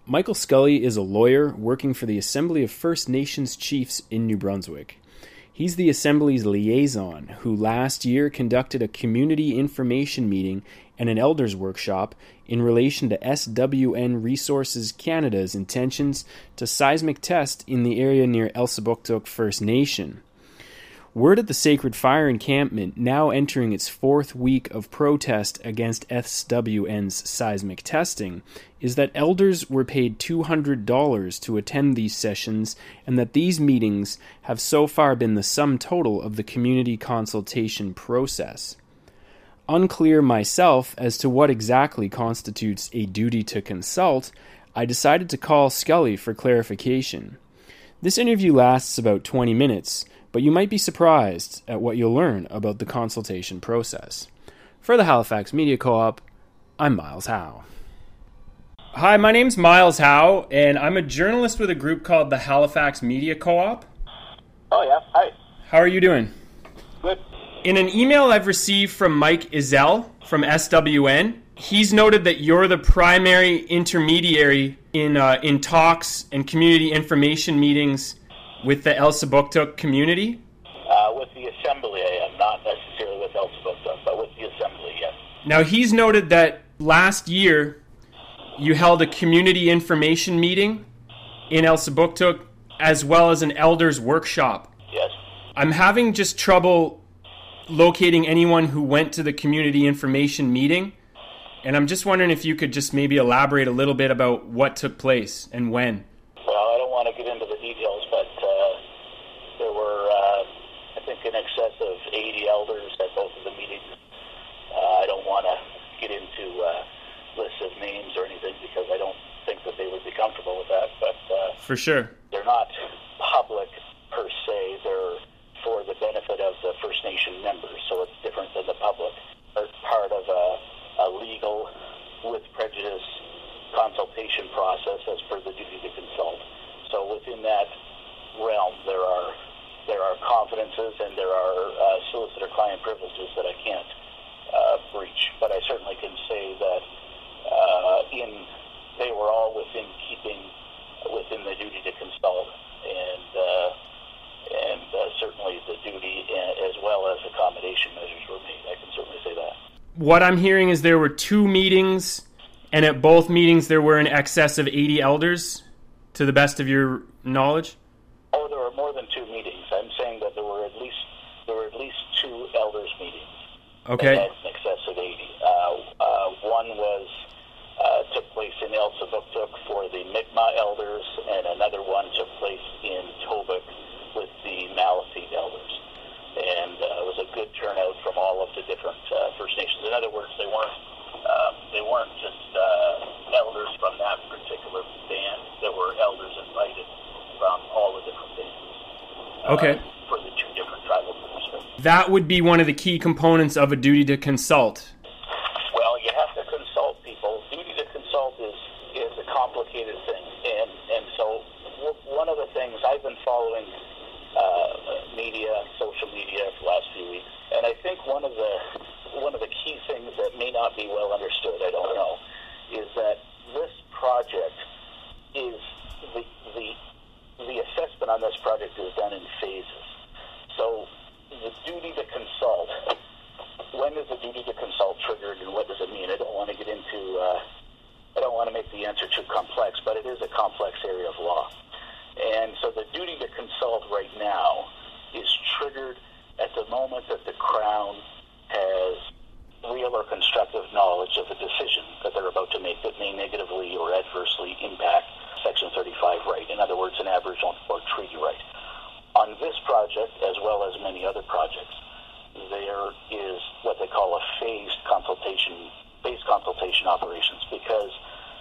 Michael Scully is a lawyer working for the Assembly of First Nations Chiefs in New Brunswick. He's the Assembly's liaison who last year conducted a community information meeting and an elders workshop in relation to SWN Resources Canada's intentions to seismic test in the area near Elsipogtog First Nation. Word at the Sacred Fire encampment, now entering its fourth week of protest against SWN's seismic testing, is that elders were paid $200 to attend these sessions and that these meetings have so far been the sum total of the community consultation process. Unclear myself as to what exactly constitutes a duty to consult, I decided to call Scully for clarification. This interview lasts about 20 minutes, but you might be surprised at what you'll learn about the consultation process. For the Halifax Media Co-op, I'm Miles Howe. Hi, my name's Miles Howe, and I'm a journalist with a group called the Halifax Media Co-op. Oh, yeah. Hi. How are you doing? Good. In an email I've received from Mike Izell from SWN, he's noted that you're the primary intermediary in talks and community information meetings with the Elsipogtog community? With the Assembly, I am. Not necessarily with Elsipogtog, but with the Assembly, yes. Now, he's noted that last year you held a community information meeting in Elsipogtog as well as an elders workshop. Yes. I'm having just trouble locating anyone who went to the community information meeting, and I'm just wondering if you could just maybe elaborate a little bit about what took place and when. Well, I don't want to get into the details, but there were, I think, in excess of 80 elders at both of the meetings. I don't want to get into lists of names or anything because I don't think that they would be comfortable with that. But for sure, they're not public per se. They're for the benefit of the First Nation members, so it's different than the public. They're part of a legal, with prejudice, consultation process as per the duty to consult. So within that realm, there are confidences and there are solicitor-client privileges that I can't breach. But I certainly can say that they were all within keeping within the duty to consult, and certainly the duty as well as accommodation measures were made. I can certainly say that. What I'm hearing is there were two meetings, and at both meetings there were in excess of 80 elders, to the best of your knowledge? Oh, there were more than two meetings. I'm saying that there were at least two elders meetings. Okay. That had in excess of 80. One took place in Elsipogtog for the Mi'kmaq elders, and another one took place in Tobique with the Maliseet elders. And it was a good turnout from all of the different First Nations. In other words, they weren't just elders from that particular band. There were elders invited from all the different bands. Okay. For the two different tribal groups. That would be one of the key components of a duty to consult. Well, you have to consult people. Duty to consult is a complicated thing, and so one of the things I've been following media, social media for the last few weeks, and I think one of the key things that may not be well understood, I don't know, is that this project is the assessment on this project is done in phases. So the duty to consult, when is the duty to consult triggered and what does it mean? I don't want to get into, I don't want to make the answer too complex, but it is a complex area of law. And so the duty to consult right now is triggered at the moment that the Crown has real or constructive knowledge of a decision that they're about to make that may negatively or adversely impact Section 35 right. In other words, an Aboriginal or treaty right. On this project, as well as many other projects, there is what they call a phased consultation operations, because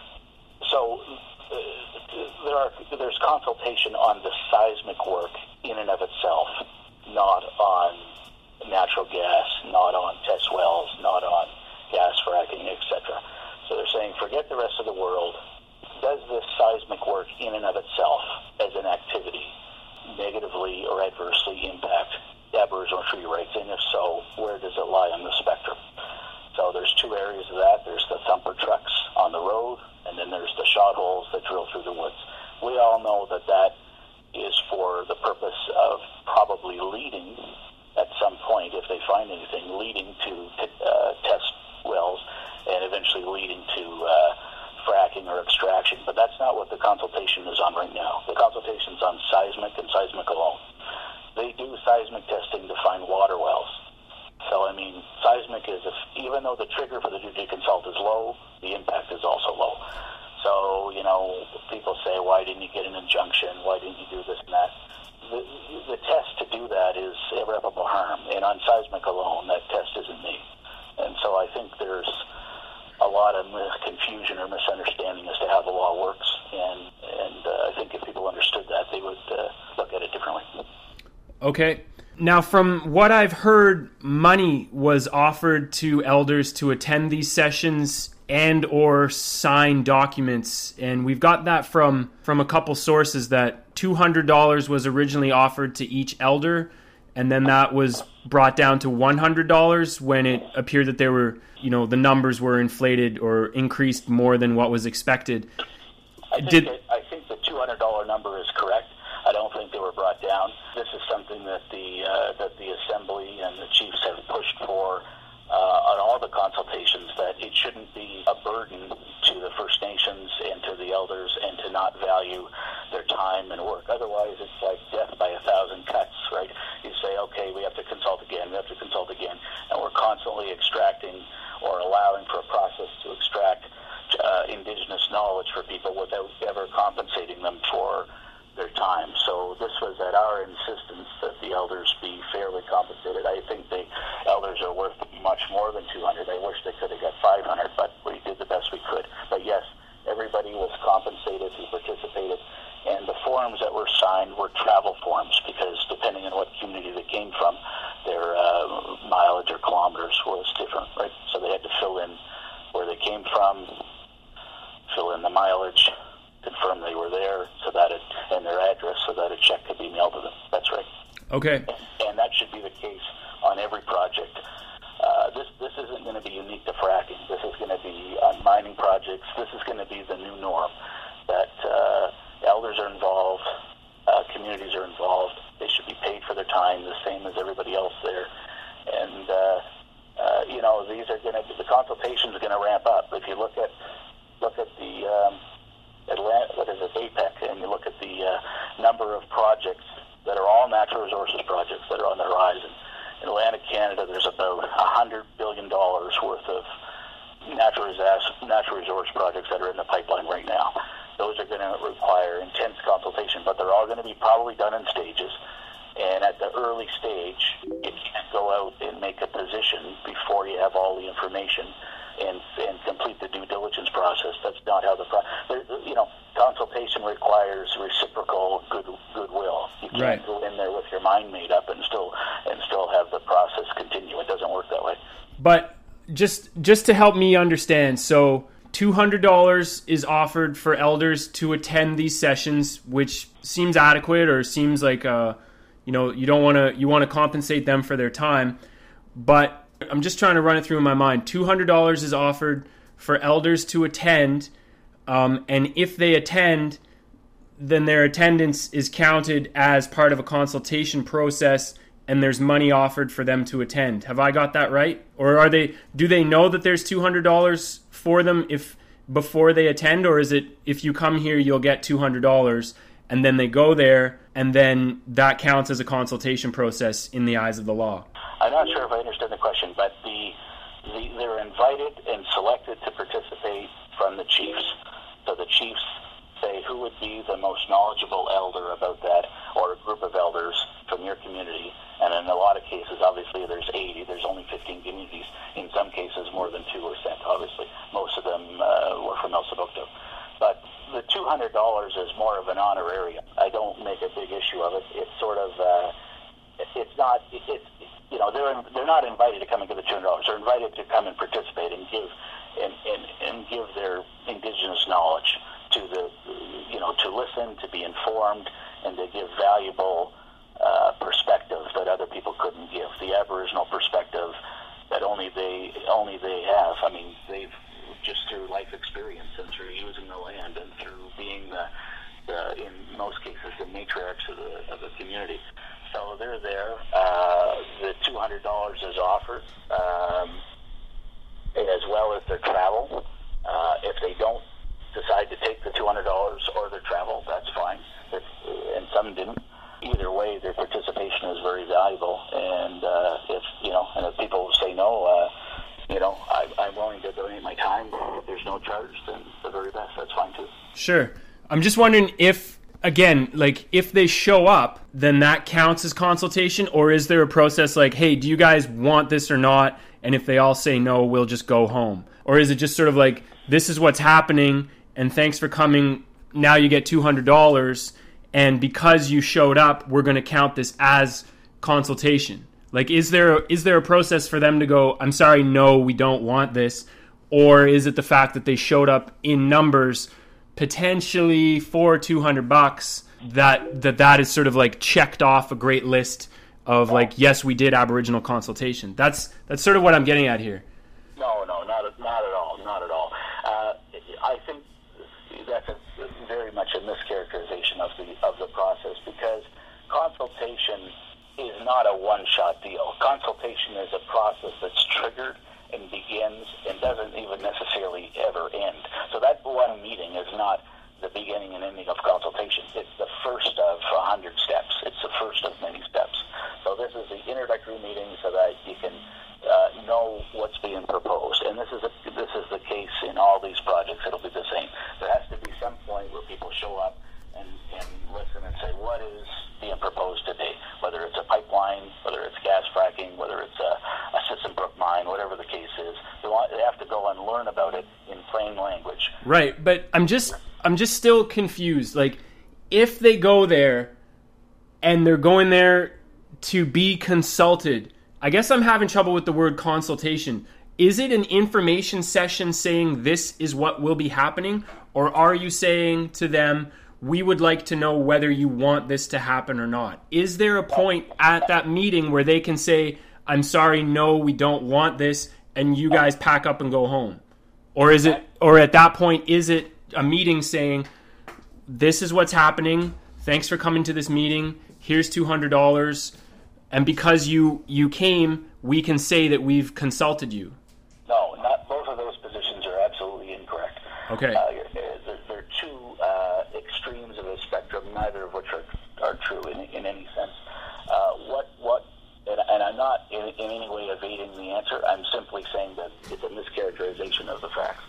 there's consultation on the seismic work in and of itself, not on natural gas, not on test wells, not on gas fracking, etc. So they're saying, forget the rest of the world. Does this seismic work in and of itself as an activity negatively or adversely impact Aboriginal treaty rights? And if so, where does it lie on the spectrum? So there's two areas of that. There's the thumper trucks on the road, and then there's the shot holes that drill through the woods. We all know that that is for the purpose of probably leading, at some point, if they find anything, leading to test wells and eventually leading to fracking or extraction. But that's not what the consultation is on right now. The consultation is on seismic and seismic alone. They do seismic testing to find water wells. So, I mean, seismic is, even though the trigger for the duty to consult is low, the impact is also low. So, you know, people say, why didn't you get an injunction? Why didn't you do this and that? The test to do that is irreparable harm. And on seismic alone, that test isn't made. And so I think there's a lot of confusion or misunderstanding as to how the law works. And I think if people understood that, they would look at it differently. Okay. Now, from what I've heard, money was offered to elders to attend these sessions and or sign documents. And we've got that from a couple sources, that $200 was originally offered to each elder, and then that was brought down to $100 when it appeared that there were, you know, the numbers were inflated or increased more than what was expected. I think the $200 number is correct. I don't think they were brought down. This is something that the Assembly and the chiefs have pushed for on all the consultations, that it shouldn't be a burden to the First Nations and to the elders, and to not value their time and work. Otherwise, it's like death by 1,000 cuts, right? You say, okay, we have to consult again, and we're constantly extracting or allowing for a process to extract Indigenous knowledge for people without ever compensating them for their time. So this was at our insistence that the elders be fairly compensated. I think the elders are worth much more than $200. I wish they could have got $500, but we did the best we could. But yes, everybody was compensated who participated, and the forms that were signed were travel forms, because depending on what community they came from, their mileage or kilometers was different, right? So they had to fill in where they came from, fill in the mileage, confirm they were there, and their address, so that a check could be mailed to them. That's right. Okay. And that should be the case on every project. This isn't going to be unique to fracking. This is going to be on mining projects. This is going to be the new norm, that elders are involved, communities are involved. They should be paid for their time the same as everybody else there. And you know, these are going to be, the consultation is going to ramp up. If you look at the APEC, and you look at the number of projects that are all natural resources projects that are on the horizon. In Atlantic Canada, there's about $100 billion worth of natural resource projects that are in the pipeline right now. Those are going to require intense consultation, but they're all going to be probably done in stages. And at the early stage, you can't go out and make a position before you have all the information and complete the due diligence process. That's not how consultation requires reciprocal goodwill. You can't go in there with your mind made up and still have the process continue. It doesn't work that way. But just to help me understand, so $200 is offered for elders to attend these sessions, which seems adequate, or seems like you want to compensate them for their time. But I'm just trying to run it through in my mind. $200 is offered for elders to attend, and if they attend, then their attendance is counted as part of a consultation process, and there's money offered for them to attend. Have I got that right? Or do they know that there's $200 for them before they attend, or is it, if you come here, you'll get $200, and then they go there, and then that counts as a consultation process in the eyes of the law? I'm not sure if I understand the question, but they're invited and selected to participate from the chiefs. So the chiefs say who would be the most knowledgeable elder about that, or a group of elders from your community. And in a lot of cases, obviously, there's 80. There's only 15 communities. In some cases, more than 2 were sent, obviously. Most of them were from El Segundo. But the $200 is more of an honorarium. I don't make a big issue of it. It's sort of, they're not invited to come and give the $200. They're invited to come and participate and give their Indigenous knowledge to listen, to be informed, and to give valuable perspective that other people couldn't give. The Aboriginal perspective that only they have. I mean, just through life experience and through using the land and through being in most cases, the matriarchs of the community. So they're there. The $200 is offered, as well as their travel. If they don't decide to take the $200 or their travel, that's fine. And some didn't. Either way, their participation is very valuable. And if people say no, I'm willing to donate my time. If there's no charge, then the very best. That's fine too. Sure. I'm just wondering if, again, like if they show up, then that counts as consultation, or is there a process like, hey, do you guys want this or not? And if they all say no, we'll just go home. Or is it just sort of like, this is what's happening, and thanks for coming, now you get $200, and because you showed up, we're going to count this as consultation? Like, is there a process for them to go, I'm sorry, no, we don't want this? Or is it the fact that they showed up in numbers, potentially for $200, that is sort of like checked off a great list of like, yes, we did Aboriginal consultation? That's sort of what I'm getting at here. No, not at all. I think that's very much a mischaracterization of the process, because consultation is not a one-shot deal. Consultation is a process that's triggered and begins and doesn't even necessarily ever end. So that one meeting is not the beginning and ending of consultation. It's the first of 100 steps. It's the first of many steps. So this is the introductory meeting so that you can know what's being proposed. And this is the case in all these projects. It'll be the same. There has to be some point where people show up and listen and say, what is being proposed today? Whether it's a pipeline, whether it's gas fracking, whether it's a Sissenbrook mine, whatever the case is, they have to go and learn about it in plain language. Right, but I'm just still confused. Like, if they go there and they're going there to be consulted, I guess I'm having trouble with the word consultation. Is it an information session saying this is what will be happening? Or are you saying to them, we would like to know whether you want this to happen or not? Is there a point at that meeting where they can say, I'm sorry, no, we don't want this, and you guys pack up and go home? Or at that point, is it a meeting saying, this is what's happening, thanks for coming to this meeting, here's $200, and because you came, we can say that we've consulted you? No, not both of those positions are absolutely incorrect. Okay. They're two extremes of a spectrum, neither of which are true in any sense. And I'm not in any way evading the answer. I'm simply saying that it's a mischaracterization of the facts.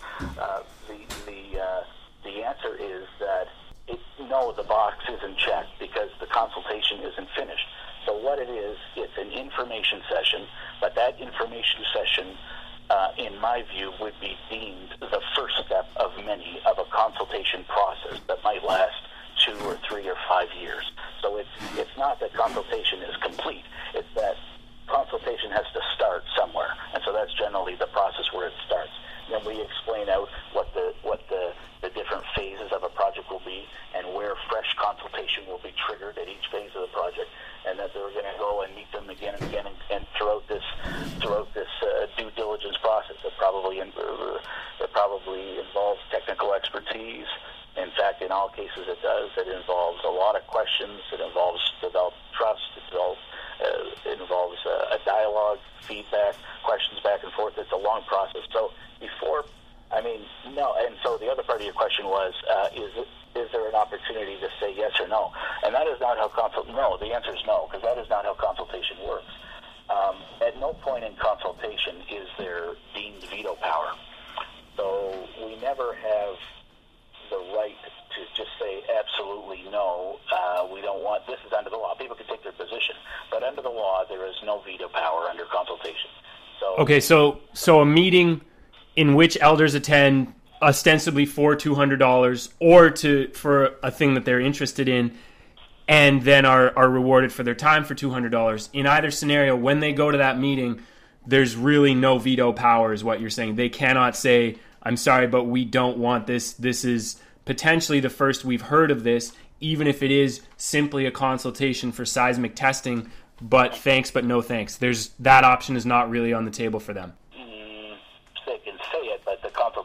The answer is that no, the box isn't checked because the consultation isn't finished. So what it is, it's an information session, but that information session, in my view, would be deemed the first step of many of a consultation process that might last 2 or 3 or 5 years. So it's not that consultation is complete. It's that consultation has to start somewhere, and so that's generally the process where it starts. Then we explain out what the different phases of a project will be, and where fresh consultation will be triggered at each phase of the project, and that they're going to go and meet them again and again, and throughout this due diligence process, it probably involves technical expertise. In fact, in all cases, it does. It involves a lot of questions. It involves developed trust. It involves a dialogue, feedback, questions back and forth. It's a long process. So no. And so the other part of your question was, is there an opportunity to say yes or no? And that is not how no. The answer is no, because that is not how consultation works. At no point in consultation is there deemed veto power. So we never have the right to just say absolutely no, we don't want, this is under the law. People can take their position, but under the law there is no veto power under consultation. Okay, so a meeting in which elders attend ostensibly for $200 or for a thing that they're interested in, and then are rewarded for their time for $200. In either scenario, when they go to that meeting, there's really no veto power is what you're saying. They cannot say, I'm sorry, but we don't want this. This is potentially the first we've heard of this, even if it is simply a consultation for seismic testing, but thanks, but no thanks. That option is not really on the table for them. They can say it, but the consultation,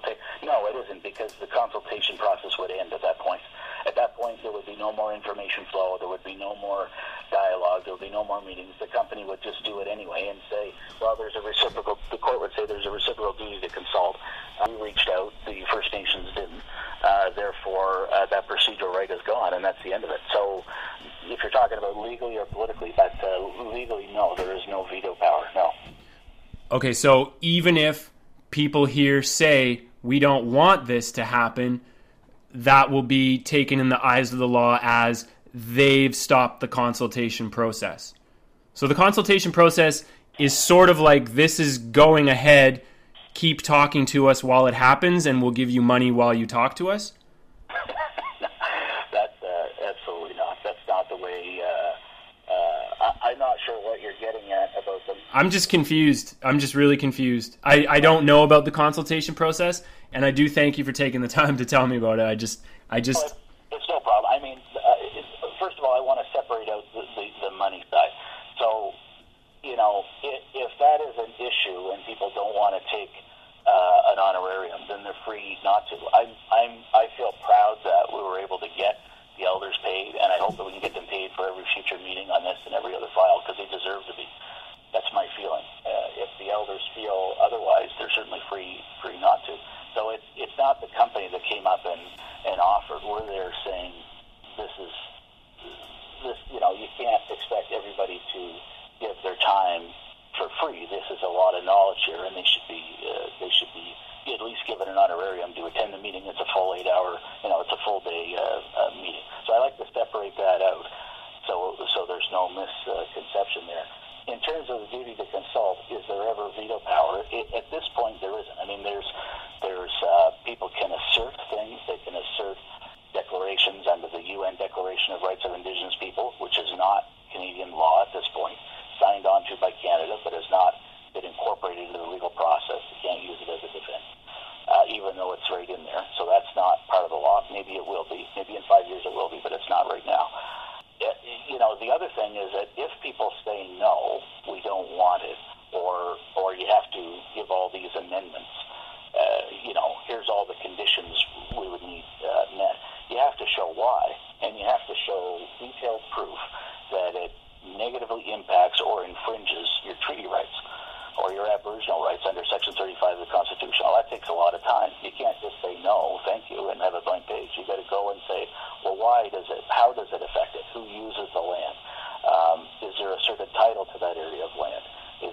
No, it isn't, because the consultation process would end at that point. At that point, there would be no more information flow. There would be no more dialogue. There would be no more meetings. The company would just do it anyway and say, well, the court would say there's a reciprocal duty to consult. We reached out. The First Nations didn't. Therefore, that procedural right is gone, and that's the end of it. So if you're talking about legally or politically, but legally, no, there is no veto power, no. Okay, so even if people here say, we don't want this to happen, that will be taken in the eyes of the law as they've stopped the consultation process. So the consultation process is sort of like, this is going ahead, keep talking to us while it happens, and we'll give you money while you talk to us? That's absolutely not. That's not the way. I'm not sure what you're getting at about them. I'm just confused. I'm just really confused. I don't know about the consultation process, and I do thank you for taking the time to tell me about it. It's no problem. I mean, first of all, I want to separate out the money side. So, if that is an issue and people don't want to take an honorarium, then they're free not to. I feel proud that we were able to get the elders paid, and I hope that we can get them paid for every future meeting on this and every other file, because they deserve to be. That's my feeling. If the elders feel otherwise, they're certainly free not to. So it's not the company that came up and offered. We're there saying this. You can't expect everybody to give their time for free. This is a lot of knowledge here, and they should be at least given an honorarium to attend the meeting. It's a full 8 hour, it's a full day meeting. So I like to separate that out, so there's no misconception there. In terms of the duty to consult, is there ever veto power? At this point, there isn't. I mean, there's people can assert things. They can assert declarations under the UN Declaration of Rights of Indigenous People, which is not Canadian law at this point, signed onto by Canada, but has not been incorporated into the legal process. You can't use it as a defense, even though it's right in there. So that's not part of the law. Maybe it will be. Maybe in 5 years it will be, but it's not right now. The other thing is that if people say no, we don't want it, or you have to give all these amendments, here's all the conditions we would need met. You have to show why, and you have to show detailed proof that it negatively impacts or infringes your treaty rights or your Aboriginal rights under Section 35 of the Constitution. Well, that takes a lot of time. You can't just say no, thank you, and have a blank page. You got to go and say, well, how does it affect it? Who uses the land? Is there a certain title to that area of land?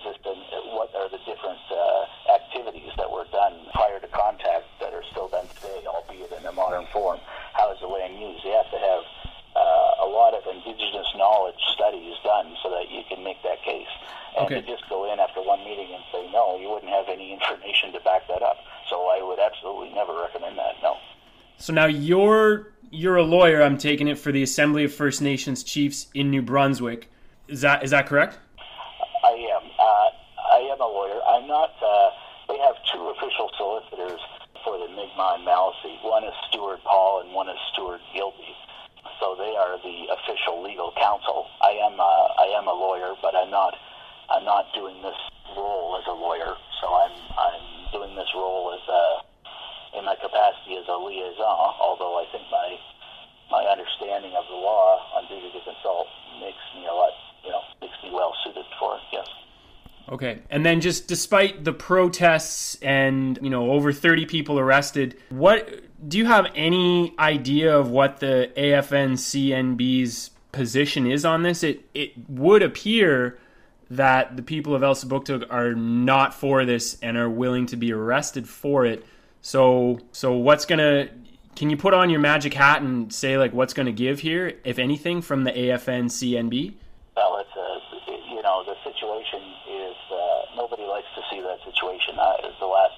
What are the different activities that were done prior to contact that are still done today, albeit in a modern form? How is the land used? You have to have a lot of Indigenous knowledge studies done so that you can make that case. And to just go in after one meeting and say no, you wouldn't have any information to back that up. So I would absolutely never recommend that, no. So now you're a lawyer, I'm taking it, for the Assembly of First Nations Chiefs in New Brunswick. Is that correct? I am. I am a lawyer. I'm not. They have two official solicitors for the Mi'kmaq and Maliseet. One is Stuart Paul and one is Stuart Gilby. So they are the official legal counsel. I am a lawyer, but I'm not doing this role as a lawyer. So I'm doing this role as in my capacity as a liaison. Although I think my understanding of the law on duty to consult makes me well suited for it. Yes. Okay. And then just despite the protests and, over 30 people arrested, do you have any idea of what the AFN-CNB's position is on this? It would appear that the people of Elsipogtog are not for this and are willing to be arrested for it. So can you put on your magic hat and say what's going to give here, if anything, from the AFN-CNB? Well, the situation is nobody likes to see that situation. I'm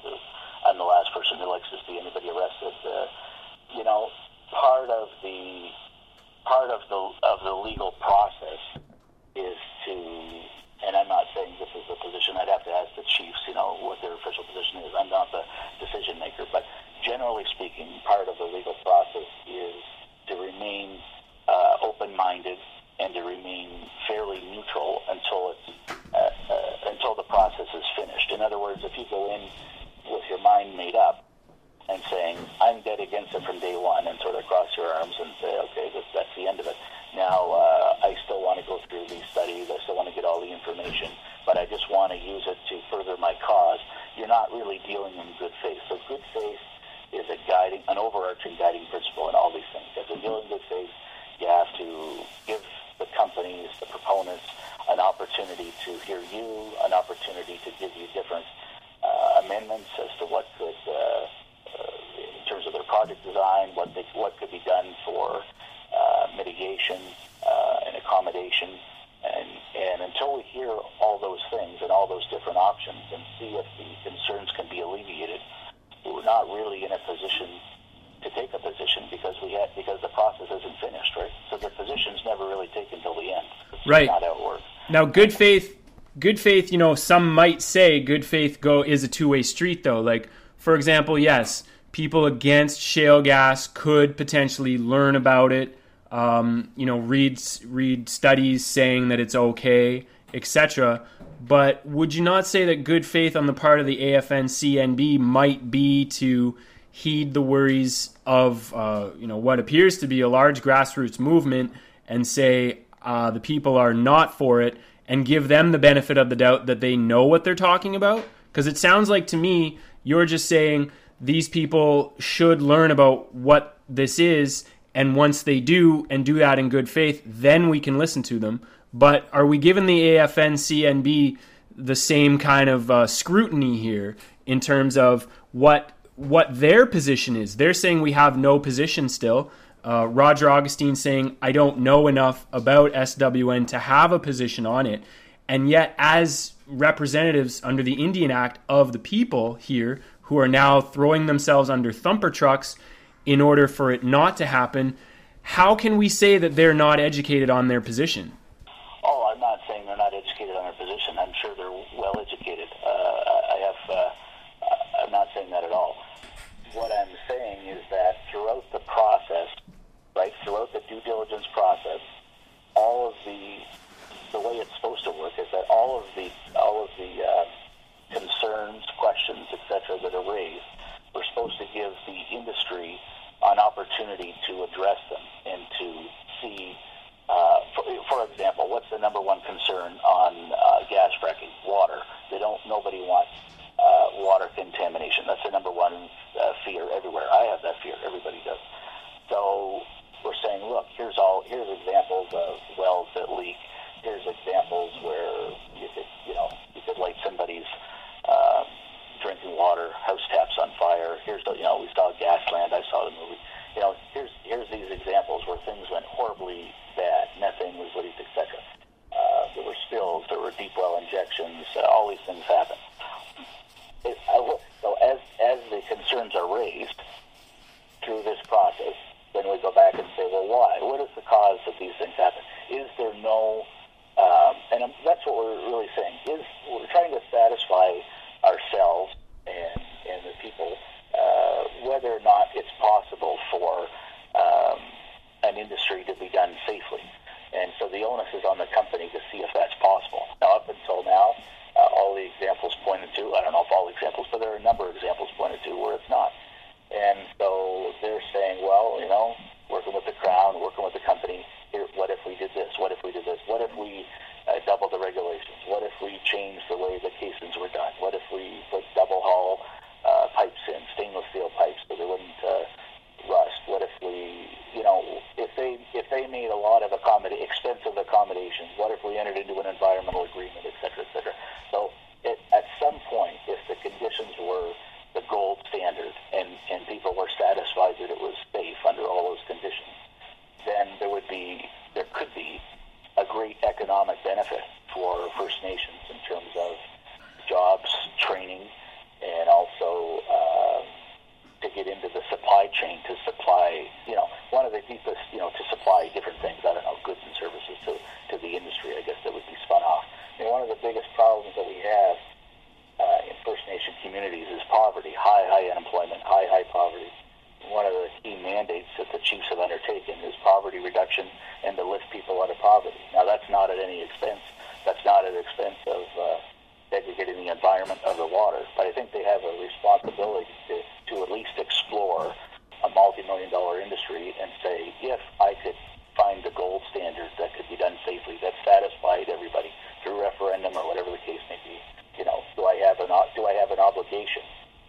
the last person who likes to see anybody arrested. Part of the legal process is to, and I'm not saying this is the position. I'd have to ask the chiefs, what their official position is. I'm not the decision maker, but generally speaking, part of the legal process is to remain open-minded and to remain fairly neutral until the process is finished. In other words, if you go in with your mind made up and dealing in good faith. So good faith is an overarching guiding principle in all these things. As a deal in good faith, you have to give the companies, the proponents, an opportunity to hear you, an opportunity to give you different amendments as to what could, in terms of their project design, what could be done for mitigation and accommodation. And until we hear all those things and all those different options and see if the concerns can be alleviated, we're not really in a position to take a position because the process isn't finished, right? So the position's never really taken till the end. Right. Not how it works. Now, good faith, some might say good faith is a two-way street, though. Like, for example, yes, people against shale gas could potentially learn about it, read studies saying that it's okay, etc. But would you not say that good faith on the part of the AFN-CNB might be to heed the worries of what appears to be a large grassroots movement and say the people are not for it, and give them the benefit of the doubt that they know what they're talking about? Because it sounds like to me you're just saying these people should learn about what this is, and once they do and do that in good faith, then we can listen to them. But are we giving the AFN-CNB the same kind of scrutiny here in terms of what their position is? They're saying we have no position still. Roger Augustine saying, I don't know enough about SWN to have a position on it. And yet, as representatives under the Indian Act of the people here, who are now throwing themselves under thumper trucks in order for it not to happen, how can we say that they're not educated on their position? Oh, I'm not saying they're not educated on their position. I'm sure they're well educated. I'm not saying that at all. What I'm saying is that throughout the process, right, throughout the due diligence process, all of the way it's supposed to work is that all of the concerns, questions, etc. that are raised, we're supposed to give the industry an opportunity to address them and to see, for example, what's the number one concern on gas fracking? Water. Nobody wants water contamination. That's the number one fear everywhere. I have that fear. Everybody does. So we're saying, look, here's examples of wells that leak. Here's examples where you could light somebody's drinking water, house taps on fire. We saw Gasland. I saw the movie. Here's these examples where things went horribly bad. Methane was leaked, etc. There were spills. There were deep well injections. All these things happen. So as the concerns are raised through this process, then we go back and say, well, why? What is the cause that these things happen? Is there no, and that's what we're really saying, is we're trying to satisfy ourselves and the people whether or not it's possible for an industry to be done safely. And so the onus is on the company to see if that's possible. Now, up until now, all the examples pointed to, I don't know if all examples, but there are a number of examples pointed to where it's not. And so they're saying, well, working with the Crown, working with the company, here, what if we did this? What if we did this? What if we doubled the regulations? What if we changed the way the casings were done? What if we put double hull pipes in, stainless steel pipes, so they wouldn't rust? What if we, if they made a lot of expensive accommodations? What if we entered into an environmental agreement, et cetera, et cetera? So at some point, if the conditions were the gold standard and people were satisfied that it was safe under all those conditions, then there could be a great economic benefit for First Nations in terms of jobs, training, and also to get into the supply chain to supply, one of the deepest, to supply different things, I don't know, goods and services to the industry, I guess, that would be spun off. One of the biggest problems that we have in First Nation communities is poverty, high unemployment, high poverty. One of the key mandates that the chiefs have undertaken is poverty reduction and to lift people out of poverty. Now, that's not at any expense. That's not at the expense of degrading the environment of the water. But I think they have a responsibility to at least explore a multi-million-dollar industry and say, if I could find the gold standard that could be done safely, that satisfied everybody through referendum or whatever the case may be, do I have an obligation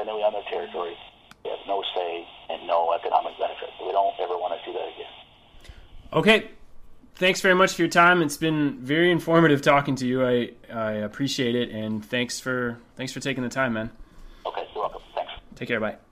revenue on their territory. They have no say and no economic benefit. So we don't ever want to see that again. Okay. Thanks very much for your time. It's been very informative talking to you. I appreciate it, and thanks for taking the time, man. Okay, you're welcome. Thanks. Take care. Bye.